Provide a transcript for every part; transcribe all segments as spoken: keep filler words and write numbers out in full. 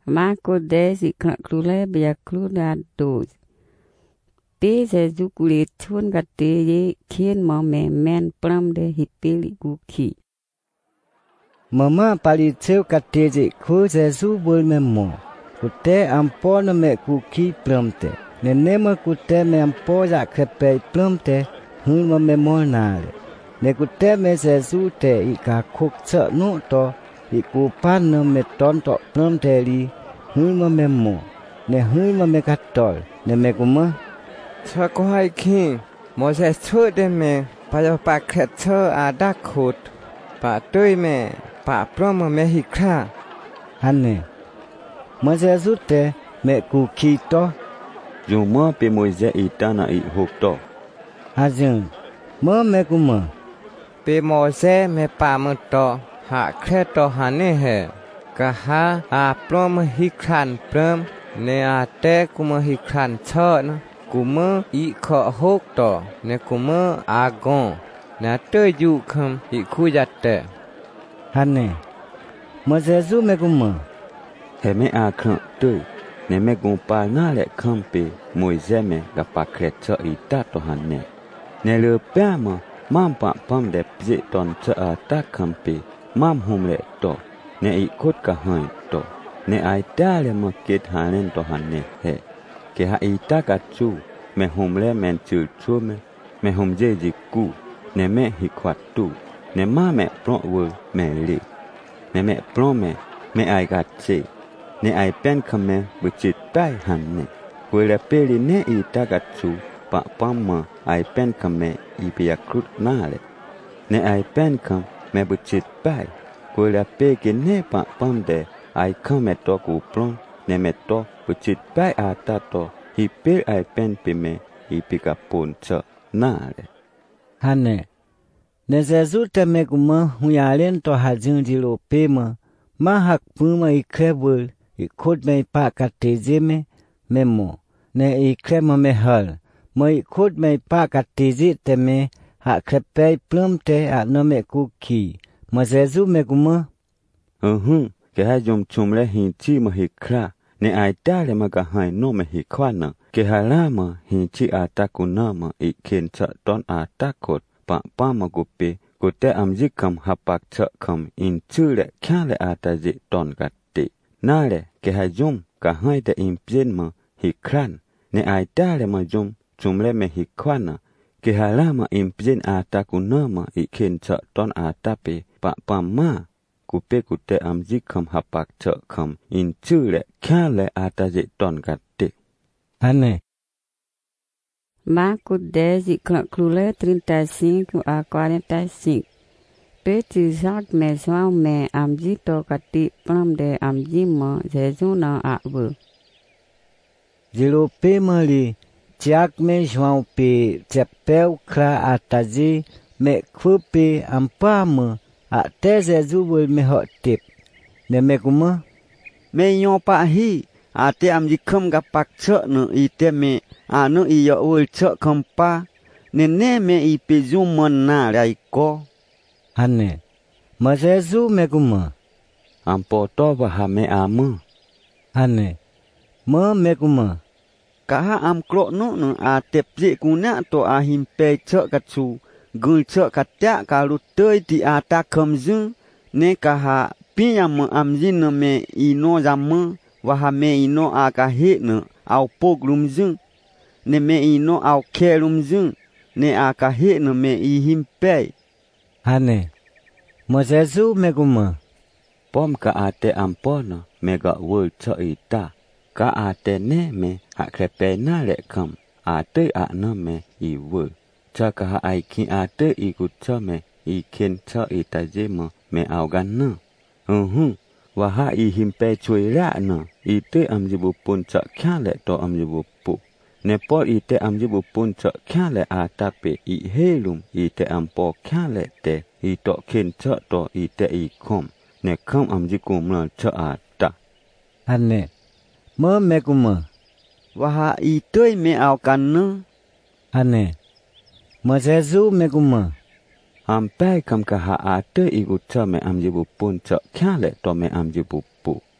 Marco dez klule bia kluda dos. Pe Jesu kulit chun gate ye kien mo me men pram de hipili guki. Mama pali cheu gate je ku Jesu bul memo. Kute ampo no me guki pramte. Nenema kute me ampo ja krepe pramte hun mo memo nale. Ne kute me Jesu te ika kuk cha no to iku pan no me ton to pramte li hun mo memo. Ne hun mo me katol ne me kuma Chơ có hai khi mô sẽ chơ đêm mẹ bà cho bà khét chơ à đá khốt bà tươi mẹ bà prong mà mẹ hì khá Hắn nè mơ sẽ rút tê mẹ cụ kỳ to Dù mơ bê môi dẹ ý ta nà ý hộp to Hà dừng mơ mẹ cụ mơ Bê mô sẽ mẹ bà mơ to hạ khét to hà nè hề Cả hà à prong mà hì khăn prong nè à tê cụ mà hì khăn chơ nè Cú mơ ý khó hốc tỏ, nè cú mơ à gòn, nè tơi dụ khâm ý khu giặt tệ. Hắn nè, mơ sẽ rút mẹ cụ mơ. Hề mẹ à khăn tơi, nè mẹ gồm bà nà lẹ khăn bê môi dẹ mẹ gặp bà khét chợ ý ta tỏ hẳn nè. Nè lơ bè mơ, mâm bà băm đẹp dễ tòn chợ à ta khăn bê, mâm hùm lẹ tỏ, nè ý khốt cả hài tỏ, nè ai ta lẹ mơ kết hà nên tỏ hẳn nè hề. Ke ha ita ka chu me hom le men chu chu me me hom je ji ku ne me hi kwat tu ne ma me pro wo me le ne me pro me me ai ka che ne ai pen khame bu chit tai han ne wo le pe li ne ita ka chu pa pam ma ai pen khame i pe ya krut na le ne ai pen kham me bu chit pai wo le pe ke ne pa pam de ai khame to ku pro ne me to Puchit pai ata to hi per ai pen pime hi pika pon cha na le. Hắn nè, nè sẽ rút tê mẹ cụ mơ huya lên to hà dương di lộ pê mơ. Ma hạc pư mơ i kre vơ, i khốt mẹ pa ka tê dê mẹ, mẹ mô. Nè i kre mơ mẹ hal, mơ i khốt mẹ pa ka tê dê tê mẹ, hạ kre pê plum tê hạ nơ mẹ cụ kỳ. Mơ sẽ rút mẹ cụ mơ. Ừ hư, cái hai dòng chùm lẽ hình chi mà hi kra. Ne ai ta le ma ka hai no me hi khwana ke hala ma hi chi a ta ku na ma I khen cha ton a ta kot pa pa ma ku pe ku te am ji kam ha pak cha kam in chu le kya le a ta ji ton ka te na le ke ha jum ka hai te in pien ma hi khran ne ai ta le ma jum chum le me hi khwana ke hala ma in pien a ta ku na ma I khen cha ton a ta pe pa pa ma Cú pe cú te am zi kham hạp bạc chợ kham in chư lệ kha lệ a ta dễ ton gạt tệ. Hắn nè. Marco dez klule trinta e cinco a quarenta e cinco. Pe tu zat me zwa me am zi to kati pram de am zi mo Jesu na a vơ. Di lộ pê mơ li, chiak me zwa pe chep peo kra a ta zi me khu pe am pa mơ. À té Jesu vul me họ tip ne me kuma me yo pa hi à te am ji kham ga pak chợ no I te me à no I yo vul chợ kham pa ne ne me I pe zu mon na rai ko Hắn nè mà Jesu me kuma Am po to va ha me a mơ Hắn nè mơ me kuma Cả ha am kro no no à tep ji ku na to a him pe chợ ka chu Gul chợ cả tя cả lụt tơi thì à ta khâm dưng Nê cả hạ pi yam mơ am zin nơ me I no zam mơ Và ha me I no à cả hệ nơ ao pok lum dưng Nê me I no ao khe lum dưng Nê à cả hệ nơ me I him pe Hắn nè mà Jesu me kuma Pom ka a te am po na me ga wul cha I ta Ka a te ne me ha kre pe na lệ kham A te a na me I wul Cha ka ha ai ki a te I ku cha me I khen cha I ta je ma me ao gan na. Ừ hư, và ha I him pe chui ra na I te am je bu pun cha kya le to am je bu pu. Ne po I te am je bu pun cha kya le a ta pe I he lum I te am po kya le te I to khen cha to I te I khom. Ne kham am je kum la cha a ta. Hắn nè mơ me kuma Và ha I tơi me ao kan nơ Hắn nè mà Jesu me kuma Am pe kam ka ha a te I ku cha me am je bu pun cha kya le to me am je bu pu.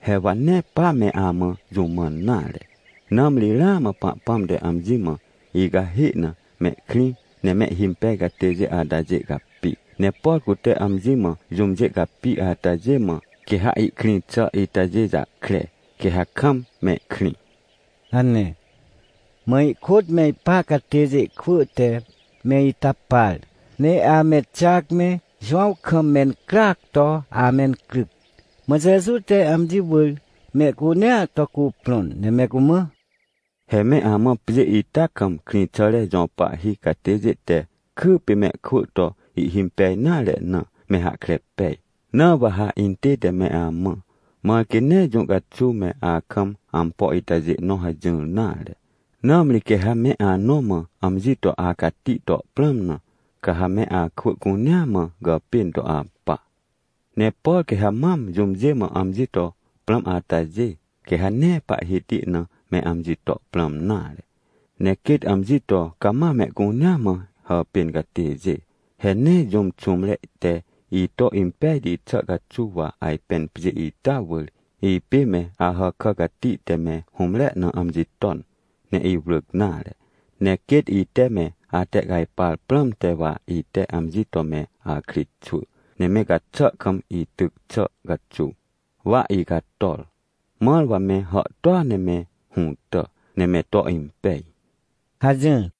he wa ne pa me ama juman na le nam li la ma pa pam de am ji ma i ga hi na me kri ne me him pe ga te je a da je ga pi ne po ku te am ji ma jum je ga pi a ta je ma ke ha i kri cha i ta je ja kre ke ha kham me kri anne mai khot me pa ka te je khu te me ta pal ne a me chak me jwau kham men krak to a men krik ma je su te am ji bul me ku ne to ku plon ne me ku ma he me ama pje i ta kam kri cha le jon pa hi ka te je te khu pe me khu to i him pe na le na me ha kre pe na ba ha in te de me ama ma ke ne jon ga chu me a kham am po i ta je no ha jun na le nam li ke ha me a no ma am ji to a ka ti to plam na ka ha me a khu ku nya ma ga pin to a pa ne po ke ha mam jum je ma am ji to plam a ta je ke ha ne pa hi ti na me am ji to plam na le ne kit am ji to ka ma me ku nya ma ha pin ga ti je he ne jum chum le te i to impe di cha ga chu wa ai pen pje i ta wul i pe me a ha ka ga ti te me hum le na am ji ton ne i vruk na le ne kit i te me a te gai pal plam te wa i te am ji to me a krit chu ne me ga cha kam i tuk cha ga chu wa i ga tol mal wa me ha to ne me hu to ne me to impe ha jin